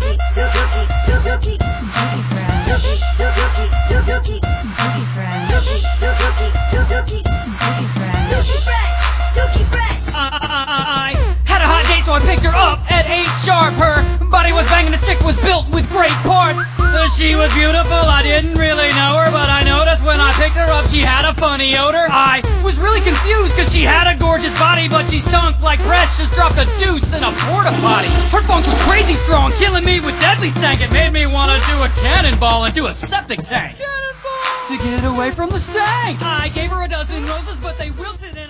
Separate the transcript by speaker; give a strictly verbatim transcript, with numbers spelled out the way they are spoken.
Speaker 1: I had a hot date, so I picked her up at eight sharp. Her body was banging, the stick was built with great parts. Uh, She was beautiful, I didn't really know her, but I noticed when I picked her up she had a funny odor. I was really confused cause she had a gorgeous body, but she stunk like Fresh just dropped a deuce in a porta potty. Her funk was crazy strong, killing me with deadly stank. It made me wanna do a cannonball into a septic tank. Cannonball! To get away from the stank! I gave her a dozen roses, but they wilted in